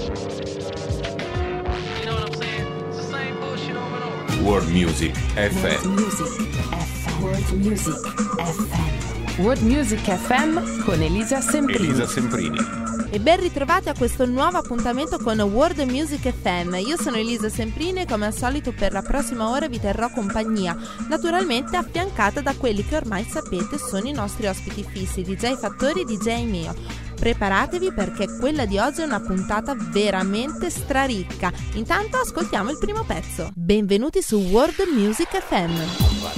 World Music FM. World Music FM. World Music FM con Elisa Semprini. Elisa Semprini. E ben ritrovati a questo nuovo appuntamento con World Music FM. Io sono Elisa Semprini e come al solito per la prossima ora vi terrò compagnia, naturalmente affiancata da quelli che ormai sapete sono i nostri ospiti fissi, DJ Fattori e DJ Meo. Preparatevi perché quella di oggi è una puntata veramente straricca. Intanto ascoltiamo il primo pezzo. Benvenuti su World Music FM.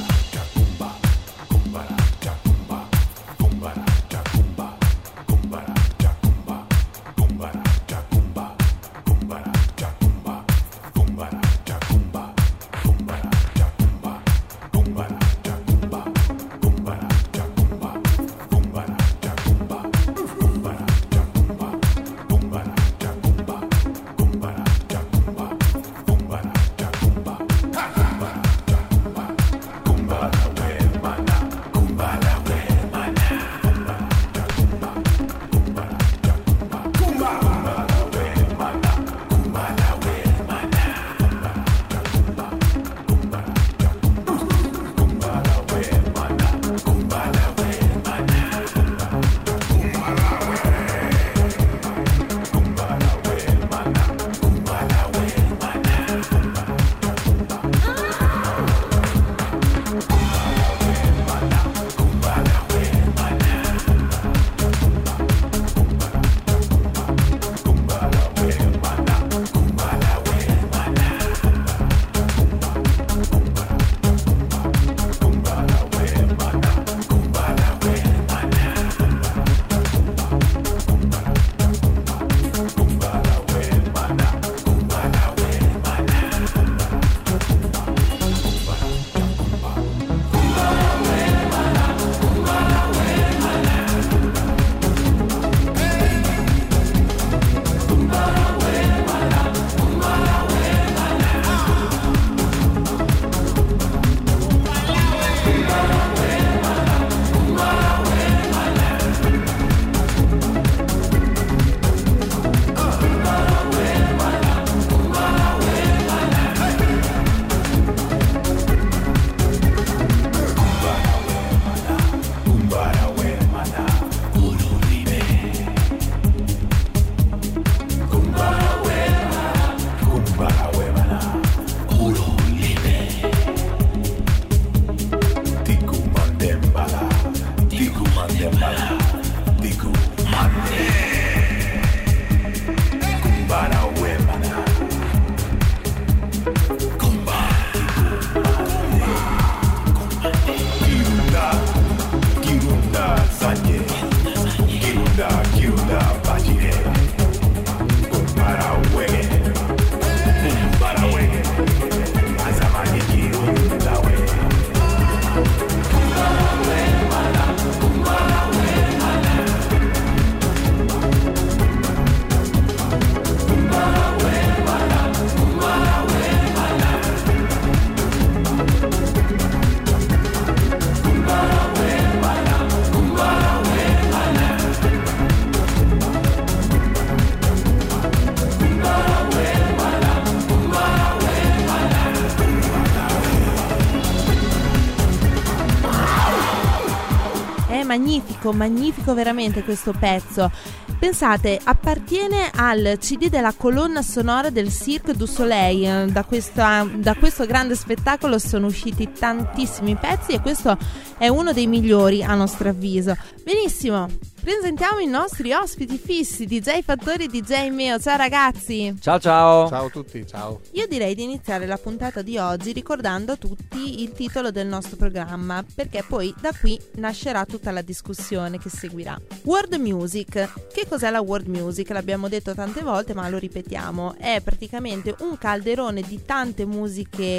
Magnifico veramente questo pezzo. Pensate, appartiene al CD della colonna sonora del Cirque du Soleil. Da questo grande spettacolo sono usciti tantissimi pezzi e questo è uno dei migliori a nostro avviso. Benissimo, presentiamo i nostri ospiti fissi, DJ Fattori e DJ Meo. Ciao ragazzi. Ciao ciao. Ciao a tutti, ciao. Io direi di iniziare la puntata di oggi ricordando a tutti il titolo del nostro programma, perché poi da qui nascerà tutta la discussione che seguirà. World Music. Che cos'è la World Music? L'abbiamo detto tante volte ma lo ripetiamo. È praticamente un calderone di tante musiche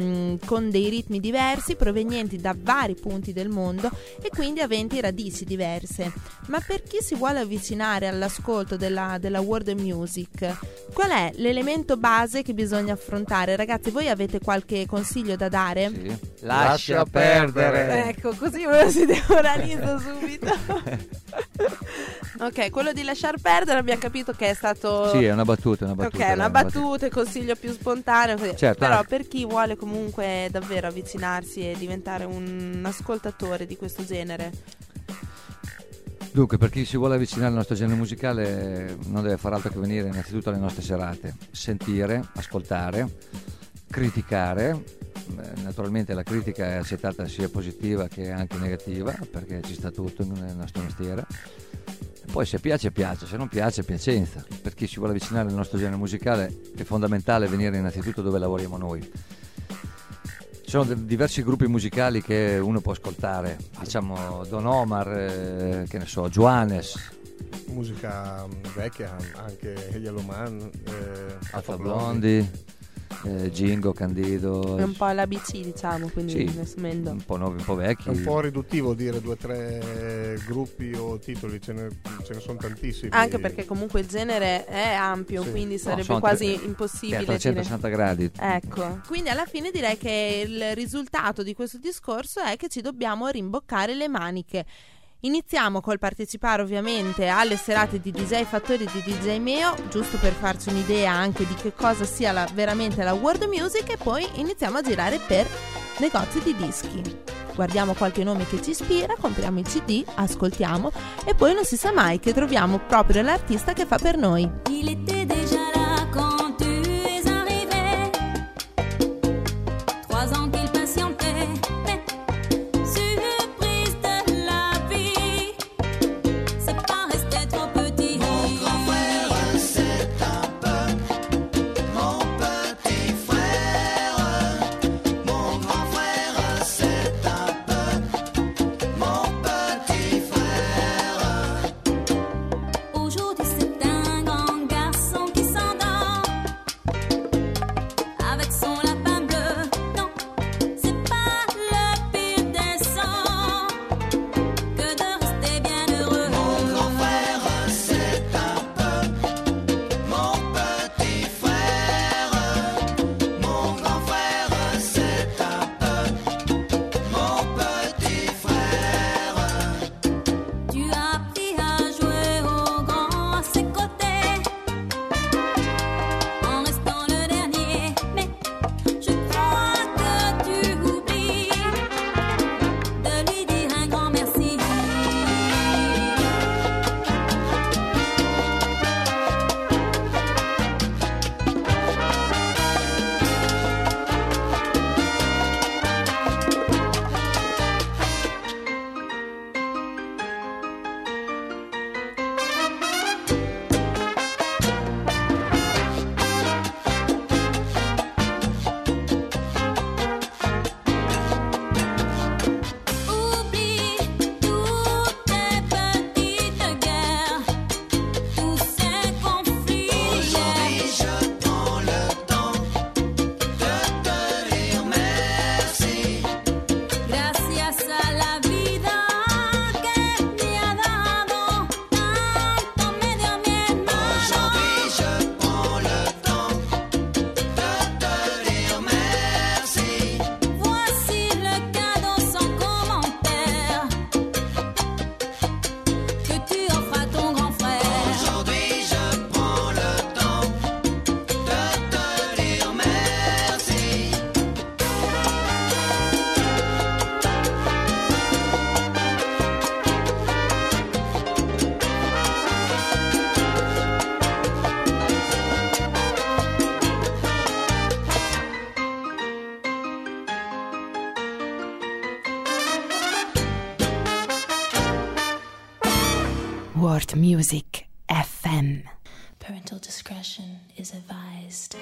con dei ritmi diversi provenienti da vari punti del mondo e quindi aventi radici diverse. Ma per chi si vuole avvicinare all'ascolto della world music, qual è l'elemento base che bisogna affrontare? Ragazzi, voi avete qualche consiglio da dare? Sì. Lascia perdere. Ecco, così me lo si demoralizza subito. Ok, quello di lasciar perdere abbiamo capito che è stato... Sì, è una battuta. Ok, una battuta, il consiglio più spontaneo così. Certo, però anche. per chi vuole comunque davvero avvicinarsi e diventare un ascoltatore di questo genere. Dunque, per chi si vuole avvicinare al nostro genere musicale non deve far altro che venire innanzitutto alle nostre serate, sentire, ascoltare, criticare. Naturalmente la critica è accettata sia positiva che anche negativa, perché ci sta tutto nel nostro mestiere. Poi se piace piace, se non piace piacenza. Per chi si vuole avvicinare al nostro genere musicale è fondamentale venire innanzitutto dove lavoriamo noi. Ci sono diversi gruppi musicali che uno può ascoltare, diciamo Don Omar, che ne so, Juanes, musica vecchia, anche Yellow Man, Alpha Blondy, Gingo, Candido. È un po' l'ABC, diciamo, quindi sì, un po' vecchi. È un po' riduttivo dire 2 o 3 gruppi o titoli, ce ne sono tantissimi. Anche perché comunque il genere è ampio, sì. Quindi sarebbe quasi impossibile. È a 360 gradi. Ecco, quindi alla fine direi che il risultato di questo discorso è che ci dobbiamo rimboccare le maniche. Iniziamo col partecipare ovviamente alle serate di DJ Fattori di DJ Meo, giusto per farci un'idea anche di che cosa sia veramente la world music, e poi iniziamo a girare per negozi di dischi. Guardiamo qualche nome che ci ispira, compriamo il CD, ascoltiamo e poi non si sa mai che troviamo proprio l'artista che fa per noi. Il était déjà là quand tu es arrivé. 3 ans qu'il patientait. Surprise de la vie. C'est pas resté trop petit. Mon grand frère, c'est un peu mon petit frère. Mon grand frère, c'est un peu mon petit frère. Aujourd'hui, c'est un grand garçon qui s'endort avec son lapin bleu. Non, c'est pas le pire des sorts que de rester bien heureux. Mon grand frère, c'est un peu mon petit frère. Mon grand frère, c'est un peu mon petit frère. Tu as appris à jouer au grand à ses côtés en restant le dernier, mais je crois que tu oublies de lui dire un grand merci. Oublie toutes tes petites guerres, tous ces conflits. Aujourd'hui, je prends le temps de te dire merci. Gracias a la vida que me ha dado tanto me dio mi hermano. Aujourd'hui, je prends le temps de te dire merci. Voici le cadeau sans commentaire que tu offres à ton grand frère. Aujourd'hui, je prends le temps de te dire merci. World Music FM. Parental discretion is advised.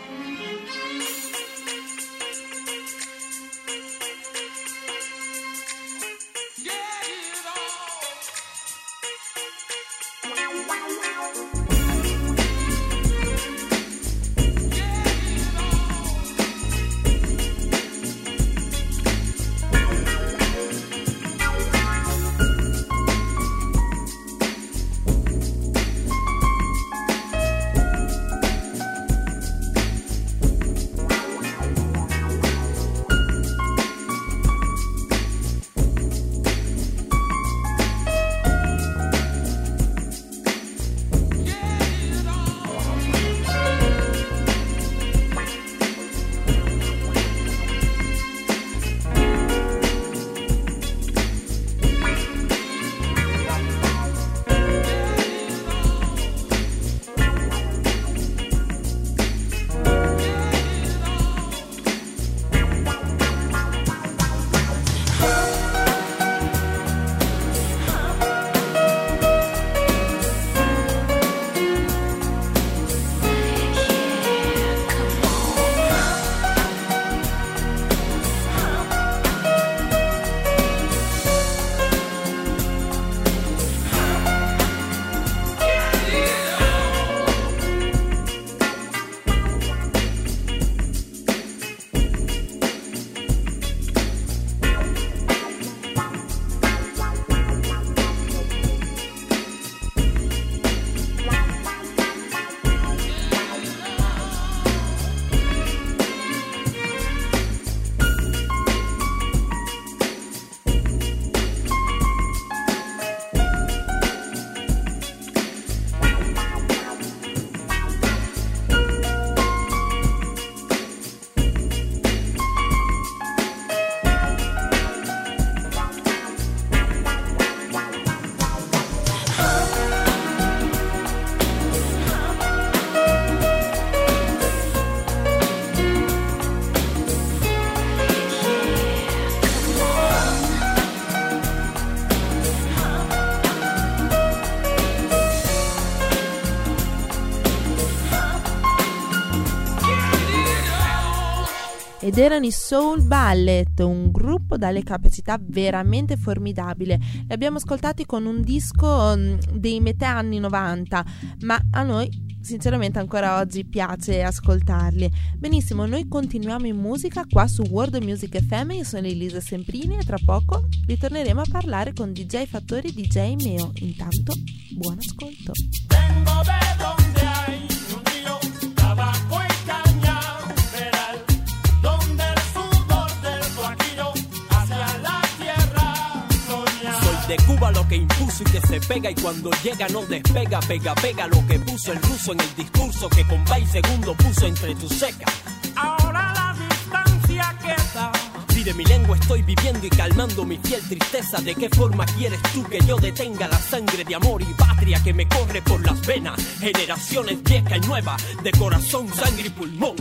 ed erano i Soul Ballet, un gruppo dalle capacità veramente formidabili. Li abbiamo ascoltati con un disco dei metà anni 90, ma a noi sinceramente ancora oggi piace ascoltarli. Benissimo, noi continuiamo in musica qua su World Music FM. Io sono Elisa Semprini e tra poco ritorneremo a parlare con DJ Fattori e DJ Meo. Intanto buon ascolto. Vengo de donde hay un río, tabaco y caña, veral, donde el sudor del guajiro hacia la tierra soñar. Soy de Cuba, lo que impuso y que se pega, y cuando llega no despega, pega lo que puso el ruso en el discurso que con y segundo puso entre tus secas. Ahora la distancia queda. Si de mi lengua estoy viviendo y calmando mi fiel tristeza, ¿de qué forma quieres tú que yo detenga la sangre de amor y patria que me corre por las venas? Generaciones viejas y nuevas, de corazón, sangre y pulmón.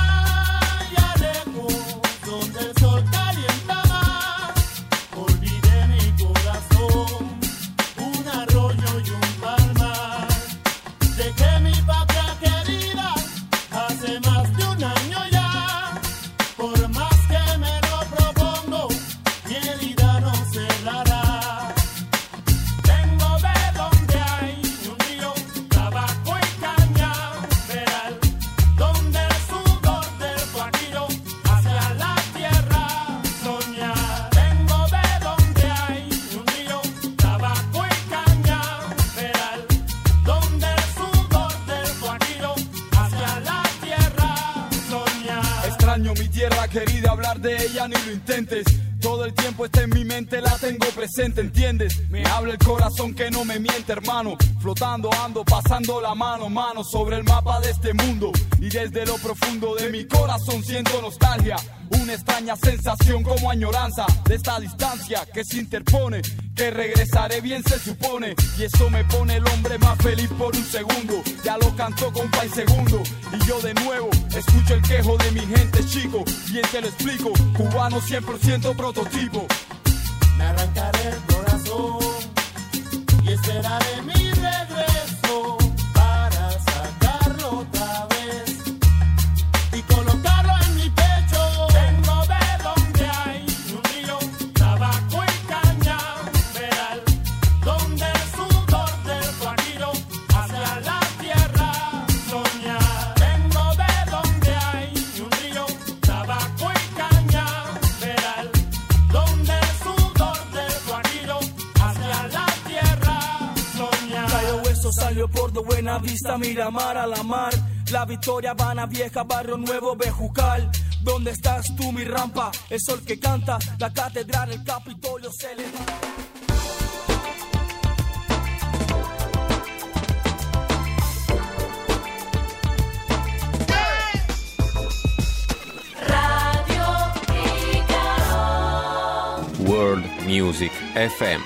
Allá lejos, donde el sol calienta más, olvidé mi corazón, un arroyo y un palmar. Dejé mi patria querida hace más de un año ya, por más que me lo propongo, mi herida no cerrará. Vengo de donde hay un río, tabaco y caña, veral, donde el sudor del guajiro hacia la tierra soñar. Vengo de donde hay un río, tabaco y caña, veral, donde el sudor del guajiro hacia la tierra soñar. Extraño mi tierra querida, hablar de ella ni lo intentes. Todo el tiempo está en mi mente, la tengo presente, ¿entiendes? Me habla el corazón que no me miente, hermano. Flotando ando, pasando la mano sobre el mapa de este mundo. Y desde lo profundo de mi corazón siento nostalgia, una extraña sensación como añoranza de esta distancia que se interpone, que regresaré bien se supone. Y eso me pone el hombre más feliz por un segundo. Ya lo cantó compa y segundo, y yo de nuevo escucho el quejo de mi gente, chico. Bien te lo explico, cubano 100% prototipo. Me arrancaré el corazón y esperaré mi regreso para sacarlo otra vez y colocarlo en mi pecho. Vengo de donde hay un río, tabaco y caña, veral, donde el sudor del guajiro hacia la tierra soñar. Vengo de donde hay un río, tabaco y caña, veral, donde el sudor del guajiro hacia la tierra soñar. Cayo Hueso salió por de Buena Vista, Miramar a la mar. La Victoria, Habana Vieja, Barrio Nuevo, Bejucal. ¿Dónde estás tú, mi rampa? El sol que canta, la catedral, el Capitolio se levanta. World Music FM.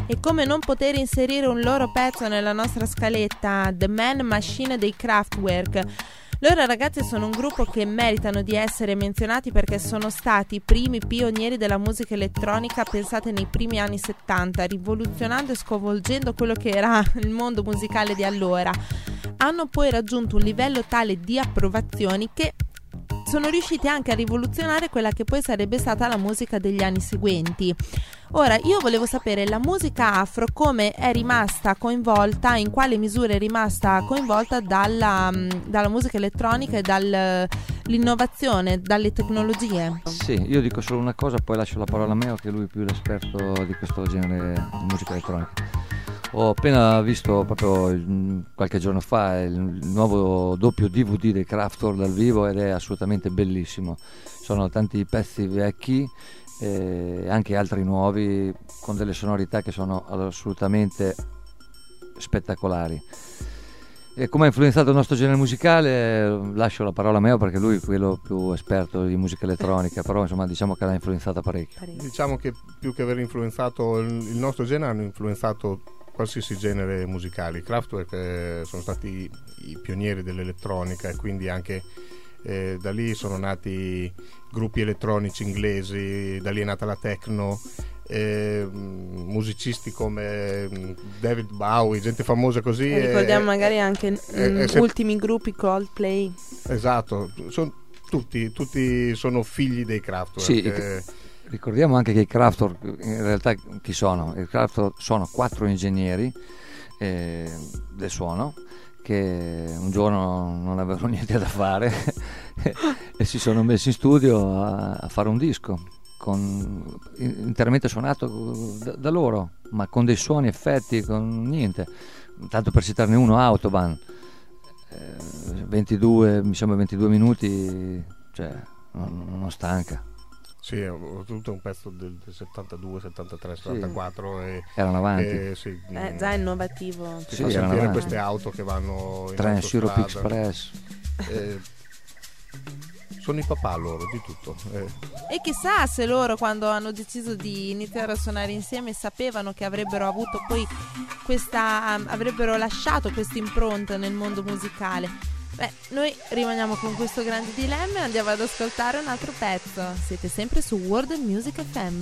E come non poter inserire un loro pezzo nella nostra scaletta, The Man Machine dei Kraftwerk. Loro ragazzi sono un gruppo che meritano di essere menzionati perché sono stati i primi pionieri della musica elettronica pensate nei primi anni 70, rivoluzionando e sconvolgendo quello che era il mondo musicale di allora. Hanno poi raggiunto un livello tale di approvazioni che sono riusciti anche a rivoluzionare quella che poi sarebbe stata la musica degli anni seguenti. Ora, io volevo sapere la musica afro come è rimasta coinvolta, in quale misura è rimasta coinvolta dalla musica elettronica e dall'innovazione, dalle tecnologie. Sì, io dico solo una cosa, poi lascio la parola a Meo, che lui è più l'esperto di questo genere di musica elettronica. Ho appena visto proprio qualche giorno fa il nuovo doppio DVD dei Kraftwerk dal vivo ed è assolutamente bellissimo. Sono tanti pezzi vecchi e anche altri nuovi con delle sonorità che sono assolutamente spettacolari. E come ha influenzato il nostro genere musicale lascio la parola a Meo perché lui è quello più esperto di musica elettronica, però insomma diciamo che l'ha influenzata parecchio. Diciamo che più che aver influenzato il nostro genere hanno influenzato qualsiasi genere musicale. I Kraftwerk sono stati i pionieri dell'elettronica e quindi anche da lì sono nati gruppi elettronici inglesi, da lì è nata la techno, musicisti come David Bowie, gente famosa così. E ricordiamo magari anche ultimi gruppi, Coldplay. Esatto, tutti sono figli dei Kraftwerk. Sì, ricordiamo anche che i Kraftwerk in realtà chi sono? I Kraftwerk sono 4 ingegneri del suono che un giorno non avevano niente da fare e si sono messi in studio a fare un disco interamente suonato da loro, ma con dei suoni, effetti, con niente. Tanto per citarne uno, Autobahn, 22 minuti, cioè non stanca. Sì, è tutto un pezzo del 72, 73, 74 sì. Erano avanti. Sì, già innovativo. Si fa sentire queste auto che vanno in Trans Europe Express. Sono i papà loro di tutto. E chissà se loro quando hanno deciso di iniziare a suonare insieme sapevano che avrebbero avuto poi avrebbero lasciato questa impronta nel mondo musicale. Beh, noi rimaniamo con questo grande dilemma e andiamo ad ascoltare un altro pezzo. Siete sempre su World Music FM.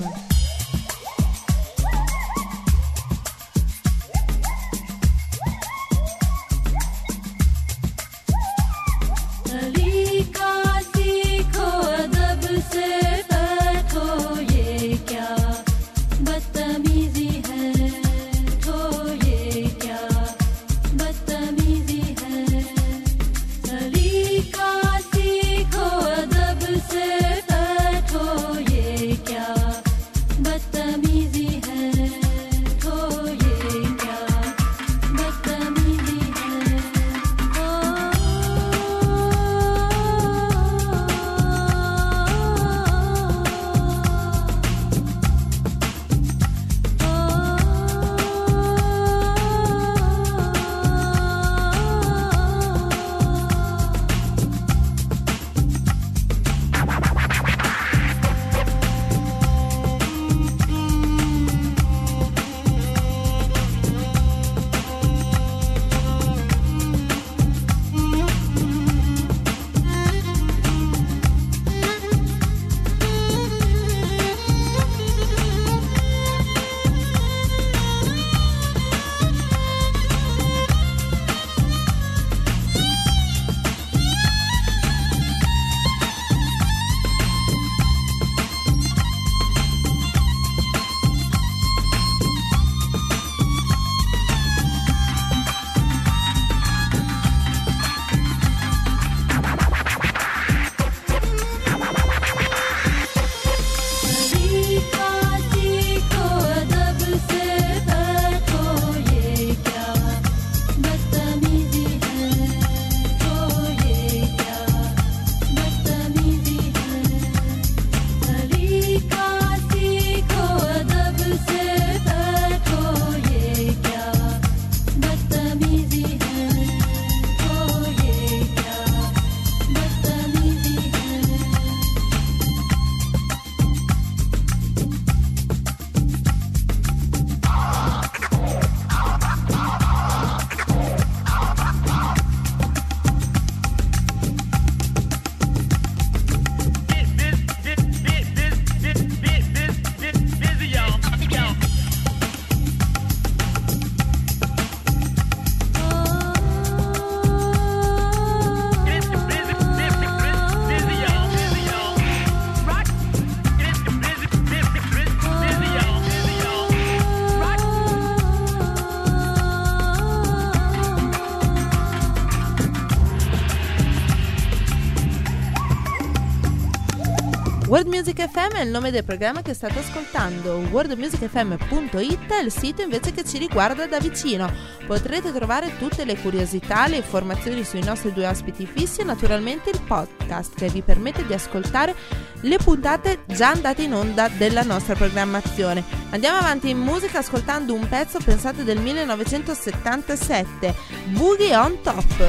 World Music FM è il nome del programma che state ascoltando. worldmusicfm.it è il sito invece che ci riguarda da vicino. Potrete trovare tutte le curiosità, le informazioni sui nostri due ospiti fissi e naturalmente il podcast che vi permette di ascoltare le puntate già andate in onda della nostra programmazione. Andiamo avanti in musica ascoltando un pezzo pensato del 1977, Boogie on Top.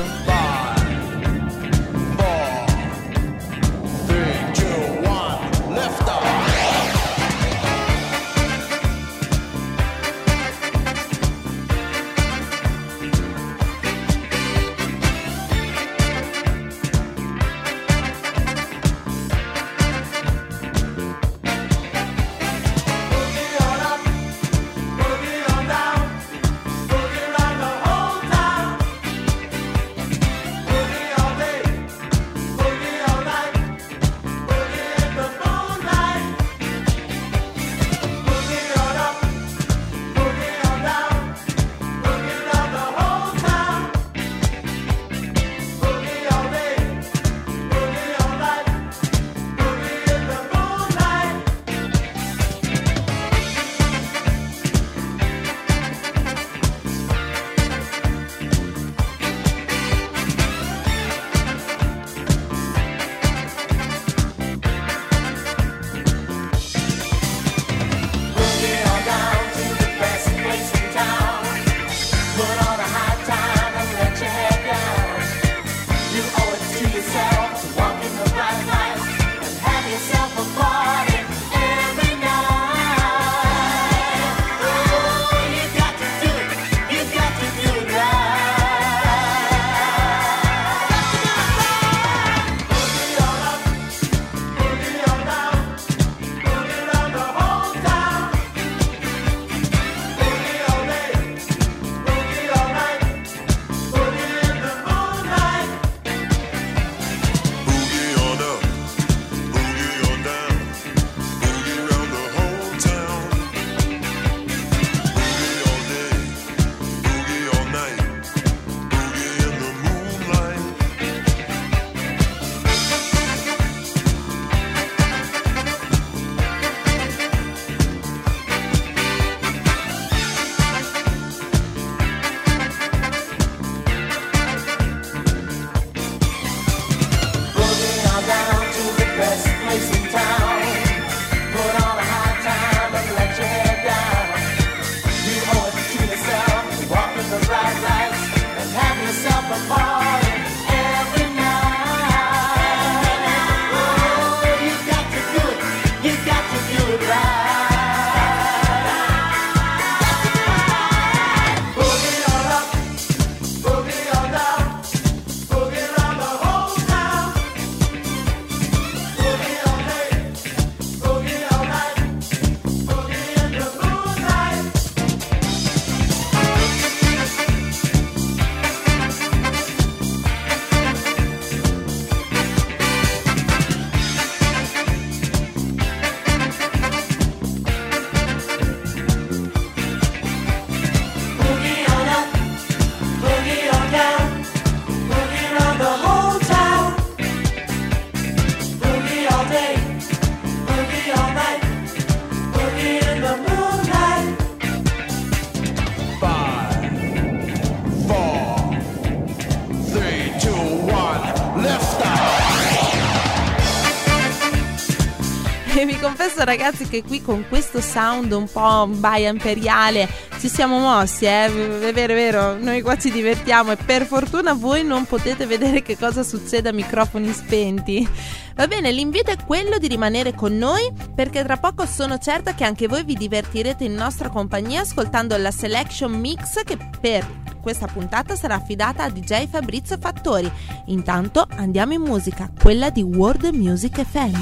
E vi confesso ragazzi che qui con questo sound un po' baia imperiale ci siamo mossi, è vero, noi qua ci divertiamo e per fortuna voi non potete vedere che cosa succede a microfoni spenti. Va bene, l'invito è quello di rimanere con noi perché tra poco sono certa che anche voi vi divertirete in nostra compagnia ascoltando la Selection Mix che per questa puntata sarà affidata a DJ Fabrizio Fattori. Intanto andiamo in musica, quella di World Music FM.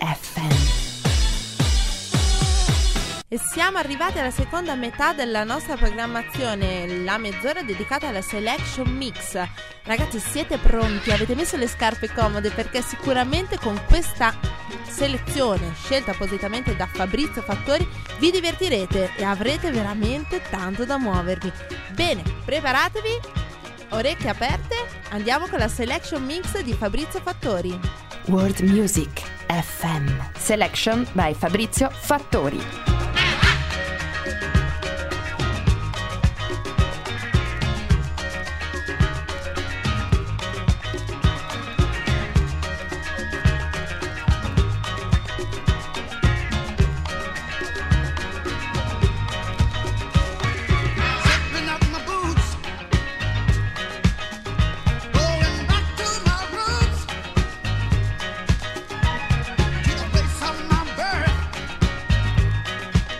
FM. E siamo arrivati alla seconda metà della nostra programmazione, la mezz'ora dedicata alla Selection Mix. Ragazzi, siete pronti? Avete messo le scarpe comode? Perché sicuramente con questa selezione scelta appositamente da Fabrizio Fattori vi divertirete e avrete veramente tanto da muovervi. Bene, preparatevi, orecchie aperte, andiamo con la Selection Mix di Fabrizio Fattori. World Music FM. Selection by Fabrizio Fattori. Place of my birth.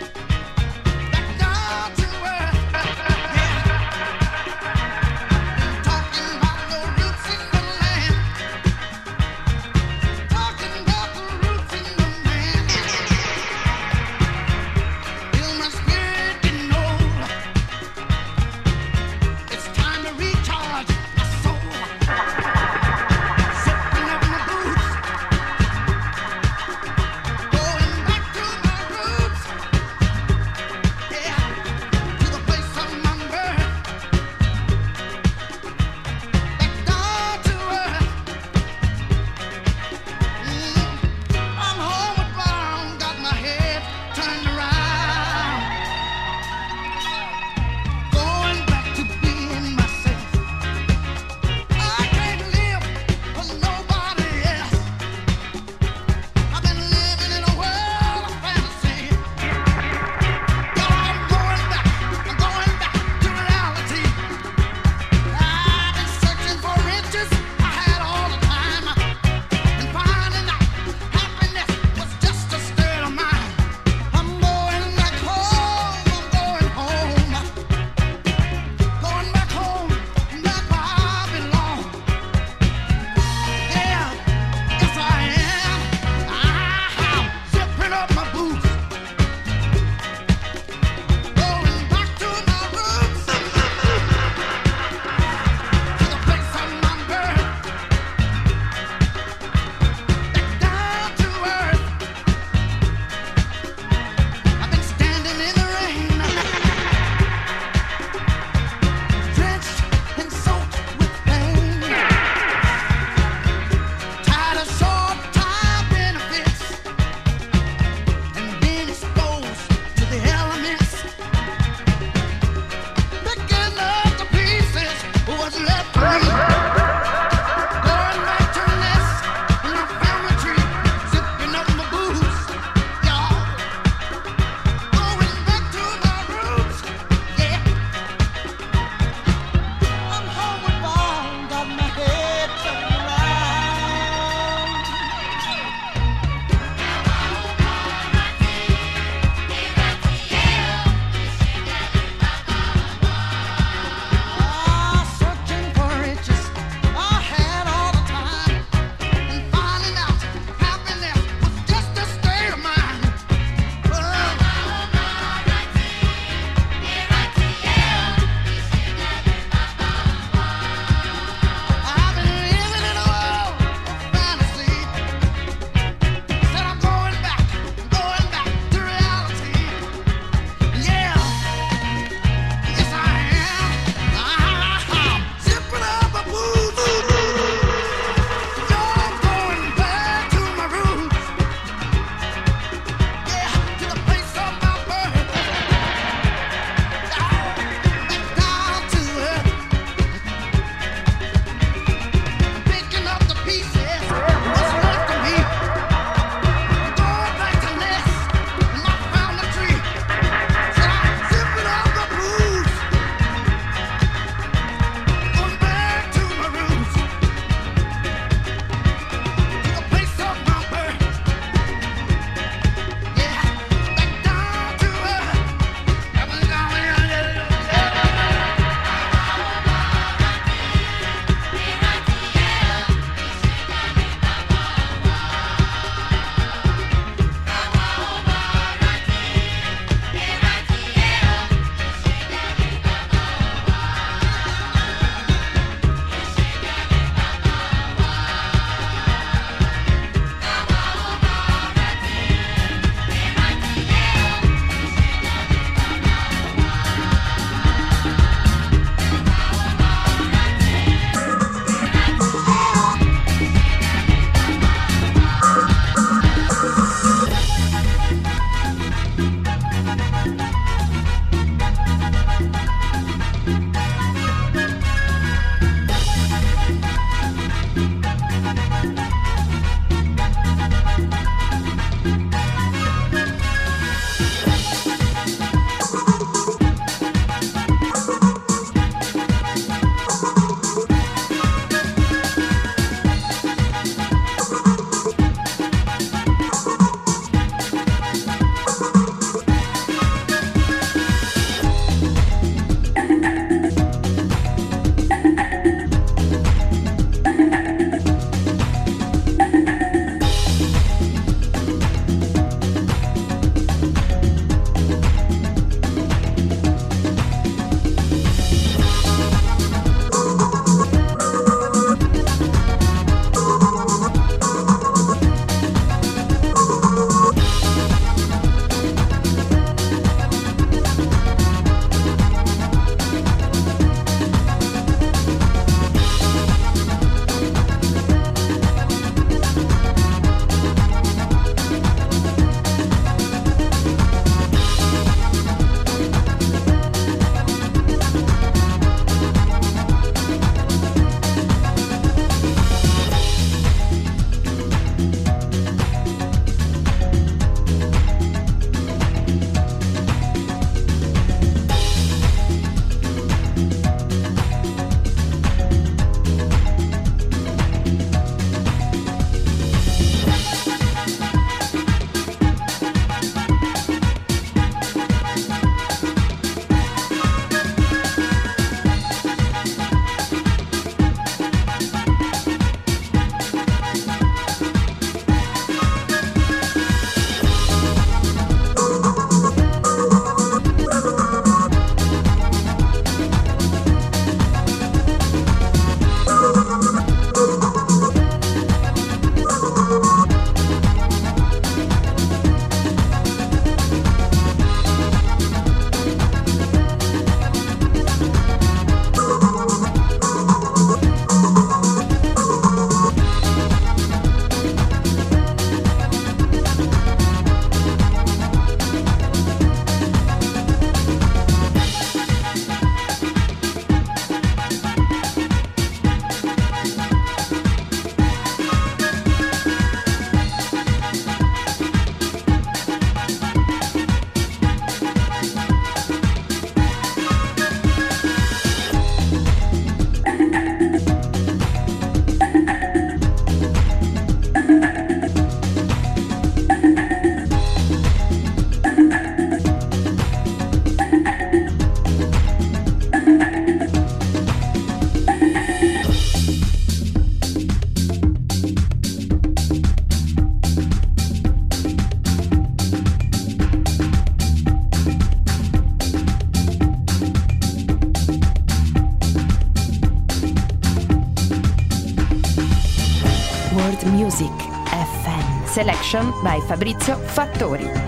Selection by Fabrizio Fattori.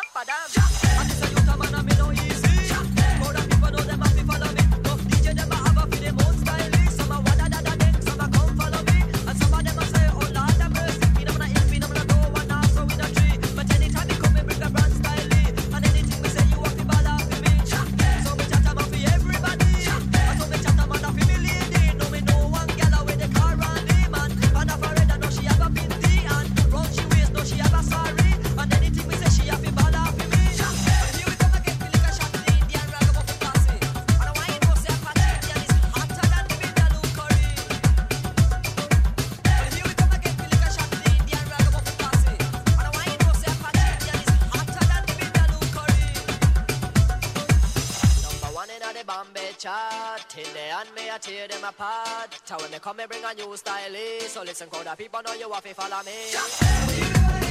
Till the end me I tear them apart. So when me come me bring a new style. So listen crowd of people know you have to follow me.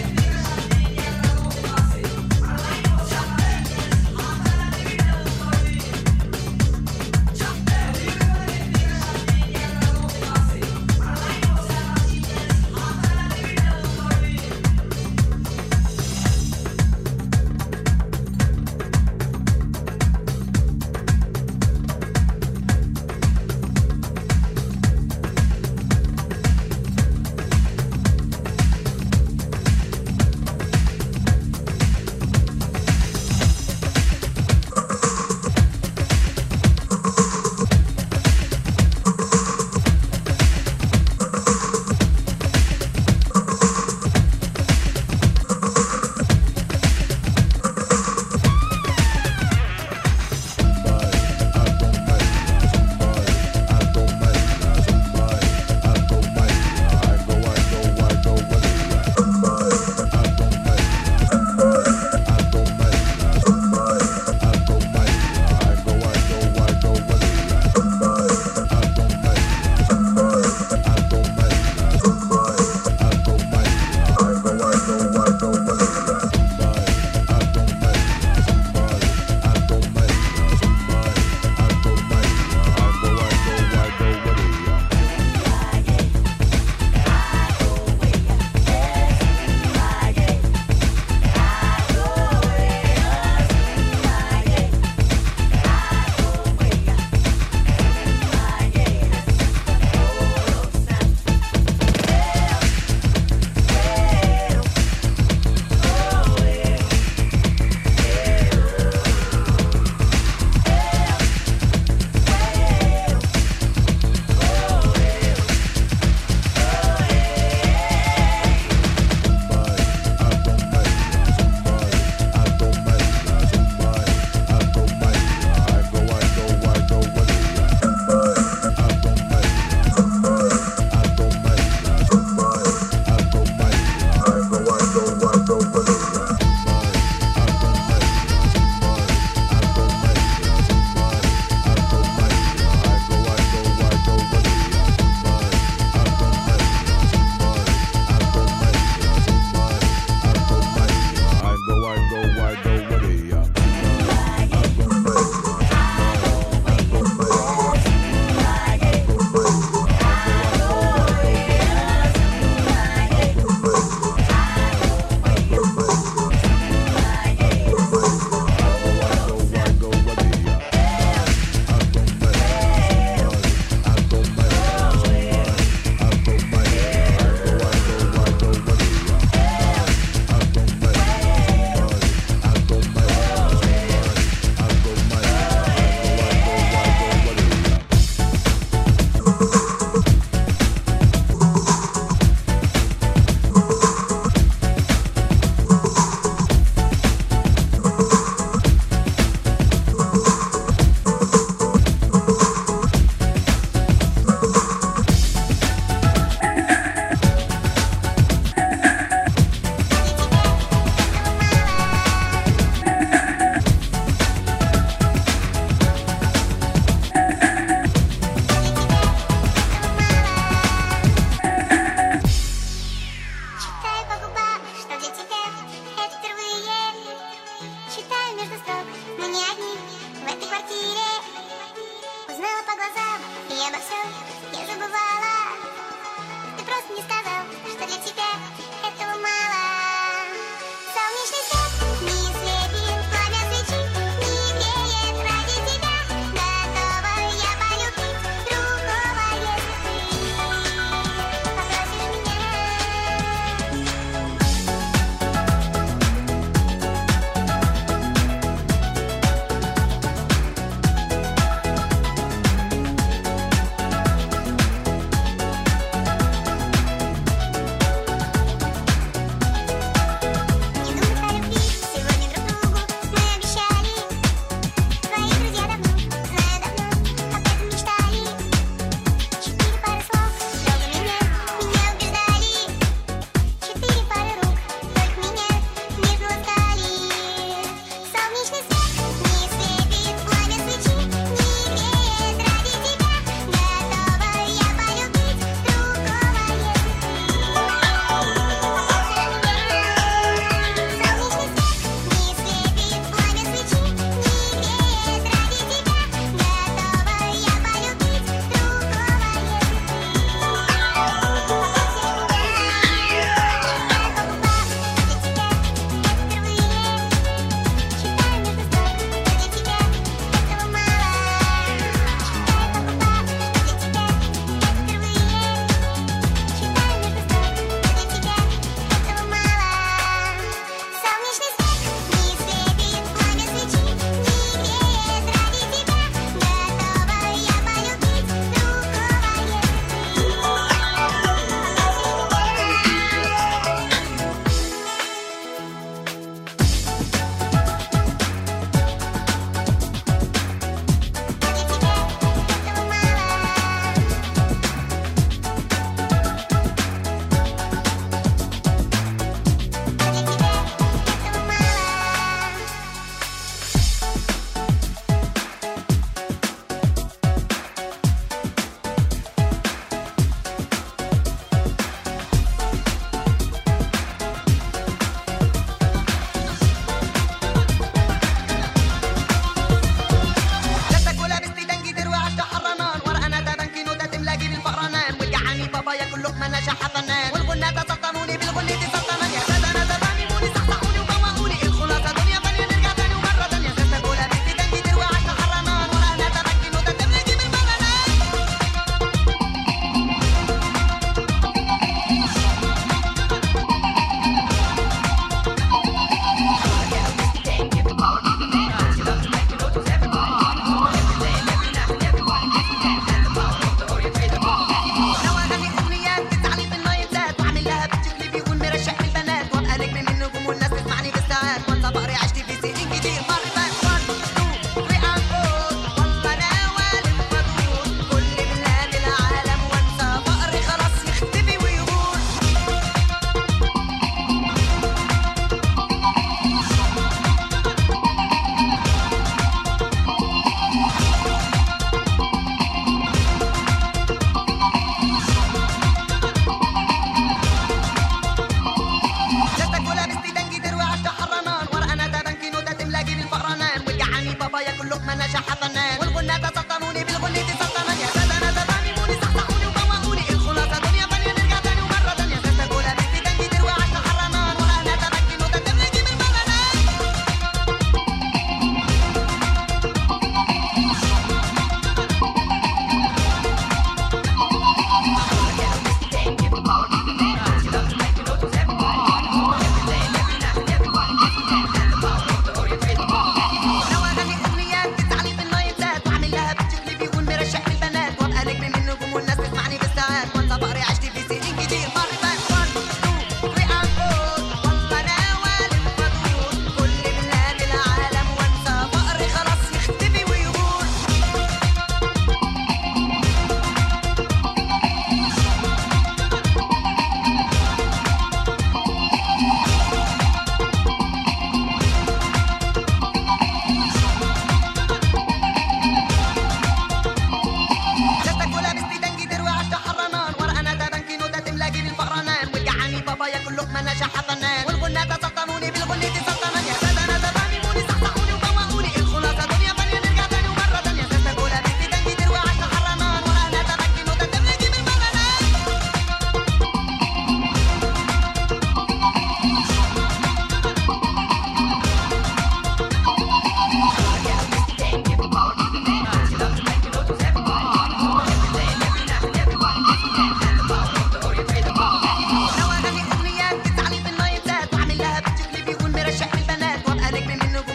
Что для тебя этого мало. Солнечный свет не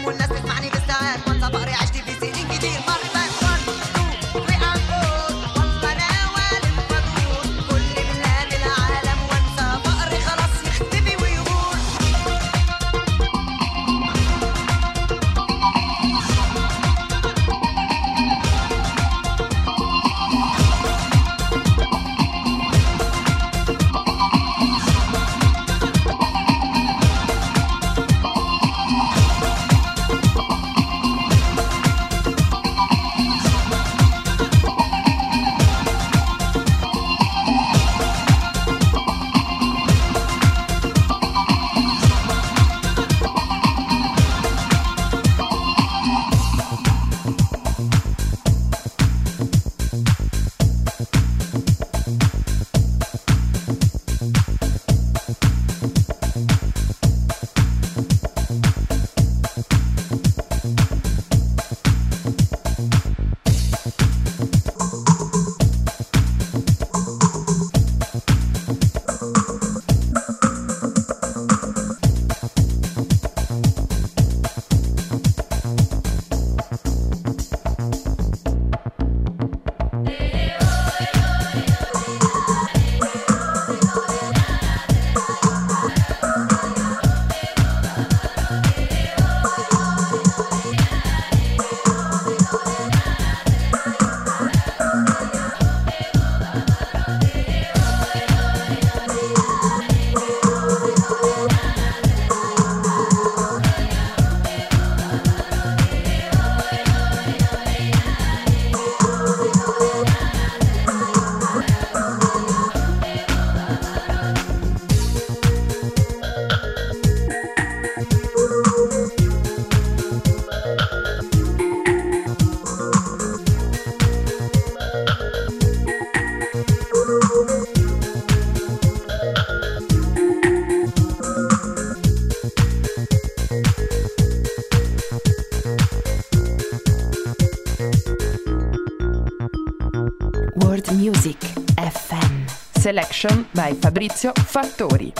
والناس تسمعني بالساعات وانسى فقري عشت في سنين كتير مرات 1 2 3 and 4 والله انا والم بدور كل بلاد العالم وانسى فقري خلاص يختفي ويغور World Music FM. Selection by Fabrizio Fattori.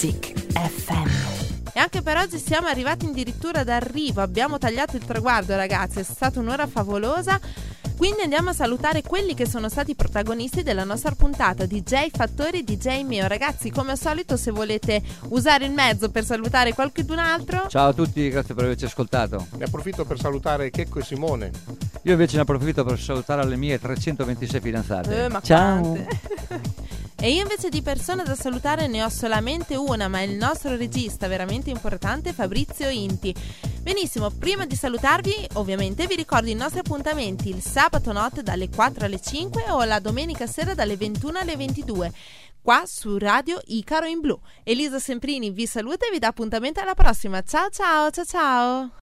Music FM. E anche per oggi siamo arrivati addirittura d'arrivo, abbiamo tagliato il traguardo ragazzi, è stata un'ora favolosa. Quindi andiamo a salutare quelli che sono stati protagonisti della nostra puntata, DJ Fattori e DJ Meo. Ragazzi, come al solito, se volete usare il mezzo per salutare qualcun altro. Ciao a tutti, grazie per averci ascoltato. Ne approfitto per salutare Checco e Simone. Io invece ne approfitto per salutare le mie 326 fidanzate. Ma ciao. quante? E io invece di persone da salutare ne ho solamente una, ma è il nostro regista veramente importante, Fabrizio Inti. Benissimo, prima di salutarvi ovviamente vi ricordo i nostri appuntamenti il sabato notte dalle 4 alle 5 o la domenica sera dalle 21 alle 22 qua su Radio Icaro in Blu. Elisa Semprini vi saluta e vi dà appuntamento alla prossima. Ciao ciao ciao ciao.